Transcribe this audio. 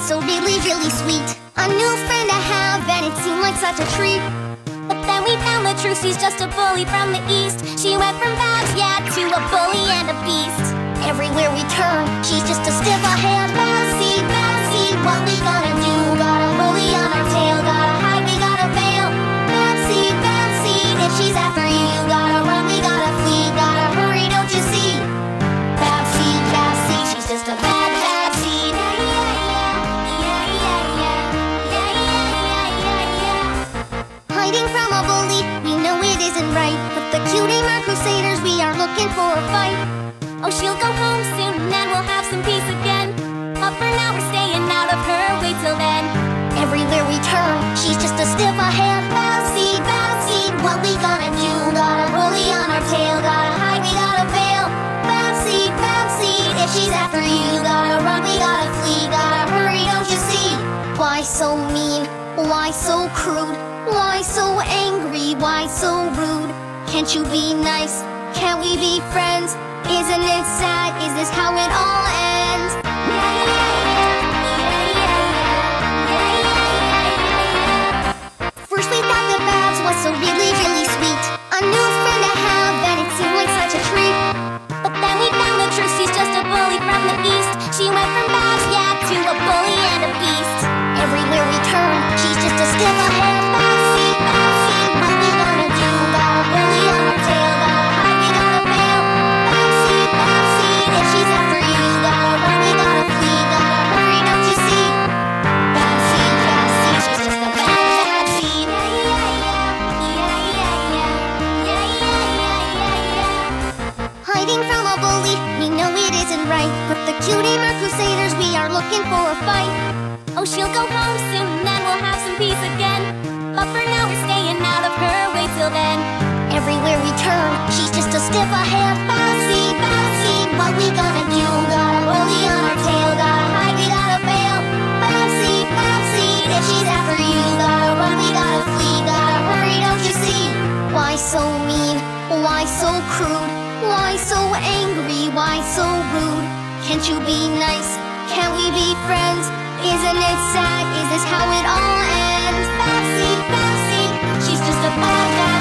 was so really, really sweet. A new friend to have, and it seemed like such a treat. But then we found the truth, she's just a bully from the east. She went from Babs, yeah, to a bully and a beast. Everywhere we turn, she's just a stiff hand. Babsy, Babsy, what we gonna do? Got a bully on our tail, gotta hide, we gotta bail. Babsy, Babsy, if she's after you, you gotta run, we gotta flee, gotta hurry, don't you see? Babsy, Babsy, she's just a bad Babsy. Hiding from a bully, we know it isn't right. But the Cutie Mark Crusaders, we are looking for a fight. Oh, she'll go home soon, and then we'll have some peace again. But for now, we're staying out of her way till then. Everywhere we turn, she's just a stiff hand. Babsy, Babsy, what we gonna do? Got a bully on our tail, gotta hide, we gotta bail. Babsy, Babsy, if she's after you, you gotta run, we gotta flee, gotta hurry, don't you see? Why so mean? Why so crude? Why so angry? Why so rude? Can't you be nice? Can't we be friends? Isn't it sad? Is this how it all ends? First we thought that Babs was so really, really sweet. A new friend to have, and it seemed like such a treat. But then we found the truth, she's just a bully from the east. She went from Babs, yeah, to a bully and a beast. Everywhere we turn, she's just a stiff hand. Babsy, Babsy, what we gonna do? Got a bully on our tail, gotta hide, we gotta bail. Babsy, Babsy, if she's after you, you gotta run, we gotta flee, gotta hurry, don't you see? Babsy, Babsy, she's just a bad Babsy. Hiding from a bully, we know it isn't right. But the Cutie Mark Crusaders, we are looking for a fight. Oh, she'll go home soon, and then we'll have some peace again. But for now, we're staying out of her way till then. Everywhere we turn, she's just a stiff hand. Babsy, Babsy, what we gonna do? Got a bully on our tail, gotta hide, we gotta bail. Babsy, Babsy, if she's after you, gotta run, we gotta flee, gotta hurry, don't you see? Why so mean? Why so crude? Why so angry? Why so rude? Can't you be nice? Can't we be friends? Isn't it sad? Is this how it all ends? Babsy, Babsy, she's just a bad